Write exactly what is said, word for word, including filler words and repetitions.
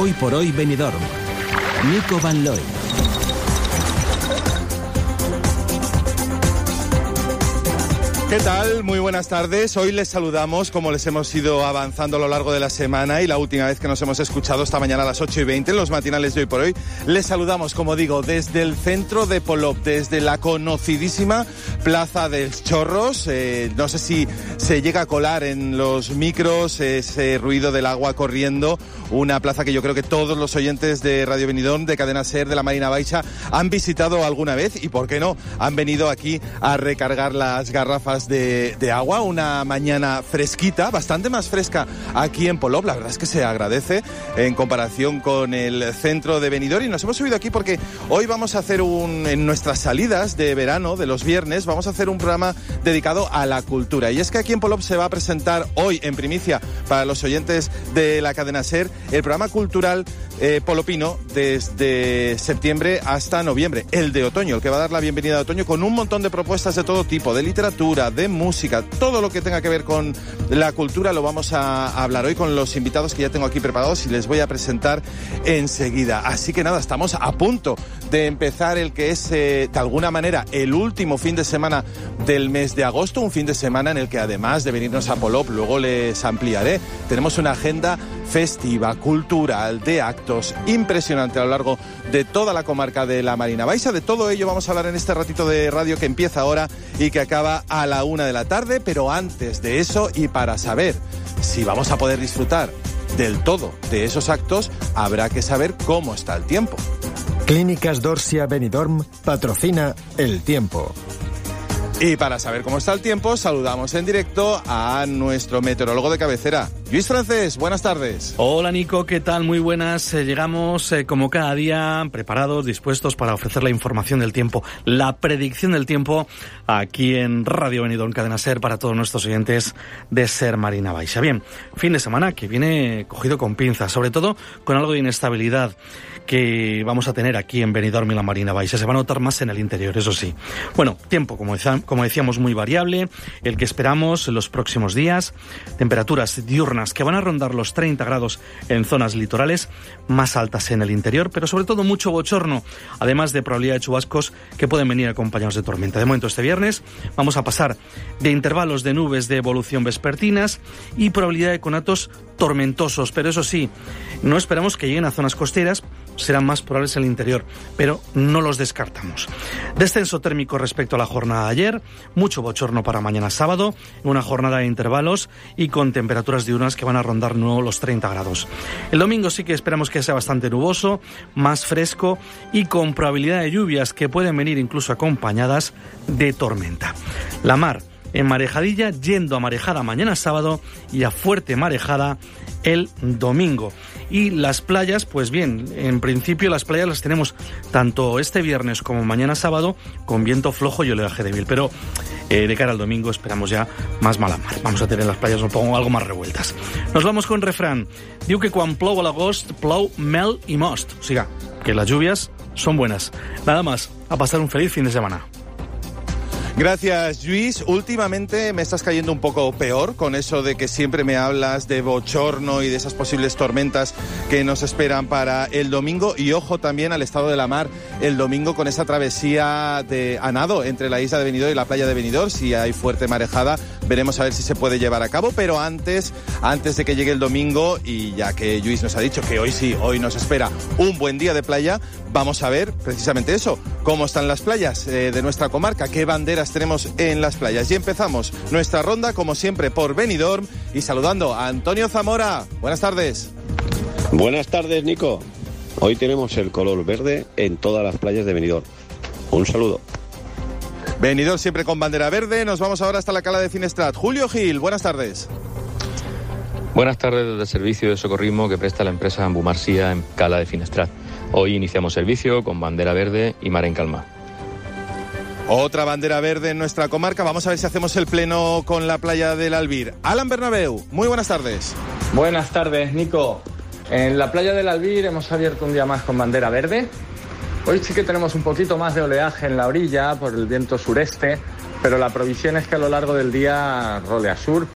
Hoy por hoy Benidorm. Nico Van Looy. ¿Qué tal? Muy buenas tardes. Hoy les saludamos como les hemos ido avanzando a lo largo de la semana y la última vez que nos hemos escuchado esta mañana a las ocho y veinte en los matinales de Hoy por Hoy. Les saludamos, como digo, desde el centro de Polop, desde la conocidísima Plaza de Chorros. Eh, no sé si se llega a colar en los micros ese ruido del agua corriendo. Una plaza que yo creo que todos los oyentes de Radio Benidorm, de Cadena Ser, de la Marina Baixa, han visitado alguna vez y, ¿por qué no?, han venido aquí a recargar las garrafas De, de agua. Una mañana fresquita, bastante más fresca aquí en Polop. La verdad es que se agradece en comparación con el centro de Benidorm, y nos hemos subido aquí porque hoy vamos a hacer un, en nuestras salidas de verano de los viernes, vamos a hacer un programa dedicado a la cultura. Y es que aquí en Polop se va a presentar hoy en primicia para los oyentes de la Cadena Ser el programa cultural eh, polopino desde septiembre hasta noviembre, el de otoño, el que va a dar la bienvenida de otoño, con un montón de propuestas de todo tipo, de literatura, de música, todo lo que tenga que ver con la cultura lo vamos a hablar hoy con los invitados que ya tengo aquí preparados y les voy a presentar enseguida. Así que nada, estamos a punto de empezar el que es eh, de alguna manera el último fin de semana del mes de agosto, un fin de semana en el que, además de venirnos a Polop, luego les ampliaré, tenemos una agenda festiva, cultural, de actos impresionante a lo largo de toda la comarca de la Marina Baixa. De todo ello vamos a hablar en este ratito de radio que empieza ahora y que acaba a la una de la tarde, pero antes de eso, y para saber si vamos a poder disfrutar del todo de esos actos, habrá que saber cómo está el tiempo. Clínicas Dorsia Benidorm patrocina el tiempo. Y para saber cómo está el tiempo, saludamos en directo a nuestro meteorólogo de cabecera, Lluís Francés. Buenas tardes. Hola Nico, ¿qué tal? Muy buenas. Eh, llegamos eh, como cada día preparados, dispuestos para ofrecer la información del tiempo, la predicción del tiempo aquí en Radio Benidorm Cadena Ser para todos nuestros oyentes de Ser Marina Baixa. Bien, fin de semana que viene cogido con pinzas, sobre todo con algo de inestabilidad que vamos a tener aquí en Benidorm y la Marina Baixa. Se va a notar más en el interior, eso sí. Bueno, tiempo, como, decía, como decíamos, muy variable, el que esperamos en los próximos días. Temperaturas diurnas que van a rondar los treinta grados en zonas litorales, más altas en el interior, pero sobre todo mucho bochorno, además de probabilidad de chubascos que pueden venir acompañados de tormenta. De momento, este viernes vamos a pasar de intervalos de nubes de evolución vespertinas y probabilidad de conatos tormentosos, pero eso sí, no esperamos que lleguen a zonas costeras, serán más probables en el interior, pero no los descartamos. Descenso térmico respecto a la jornada de ayer, mucho bochorno para mañana sábado, una jornada de intervalos y con temperaturas diurnas que van a rondar nuevo los treinta grados. El domingo sí que esperamos que sea bastante nuboso, más fresco y con probabilidad de lluvias que pueden venir incluso acompañadas de tormenta. La mar en marejadilla, yendo a marejada mañana sábado y a fuerte marejada el domingo. Y las playas, pues bien, en principio las playas las tenemos tanto este viernes como mañana sábado con viento flojo y oleaje débil, pero eh, de cara al domingo esperamos ya más mala mar. Vamos a tener las playas un poco algo más revueltas. Nos vamos con refrán. Diu que quan plou a l'agost, plou mel i most. O sea, que las lluvias son buenas. Nada más, a pasar un feliz fin de semana. Gracias, Lluís. Últimamente me estás cayendo un poco peor con eso de que siempre me hablas de bochorno y de esas posibles tormentas que nos esperan para el domingo. Y ojo también al estado de la mar el domingo con esa travesía de a nado entre la isla de Benidorm y la playa de Benidorm. Si hay fuerte marejada, veremos a ver si se puede llevar a cabo. Pero antes, antes de que llegue el domingo, y ya que Lluís nos ha dicho que hoy sí, hoy nos espera un buen día de playa, vamos a ver precisamente eso, cómo están las playas eh, de nuestra comarca, qué banderas tenemos en las playas. Y empezamos nuestra ronda, como siempre, por Benidorm y saludando a Antonio Zamora. Buenas tardes. Buenas tardes, Nico. Hoy tenemos el color verde en todas las playas de Benidorm. Un saludo. Benidorm siempre con bandera verde. Nos vamos ahora hasta la Cala de Finestrat. Julio Gil, buenas tardes. Buenas tardes desde el servicio de socorrismo que presta la empresa Ambumarsía en Cala de Finestrat. Hoy iniciamos servicio con bandera verde y mar en calma. Otra bandera verde en nuestra comarca. Vamos a ver si hacemos el pleno con la playa del Albir. Alan Bernabéu, muy buenas tardes. Buenas tardes, Nico. En la playa del Albir hemos abierto un día más con bandera verde. Hoy sí que tenemos un poquito más de oleaje en la orilla por el viento sureste, pero la previsión es que a lo largo del día role a sur,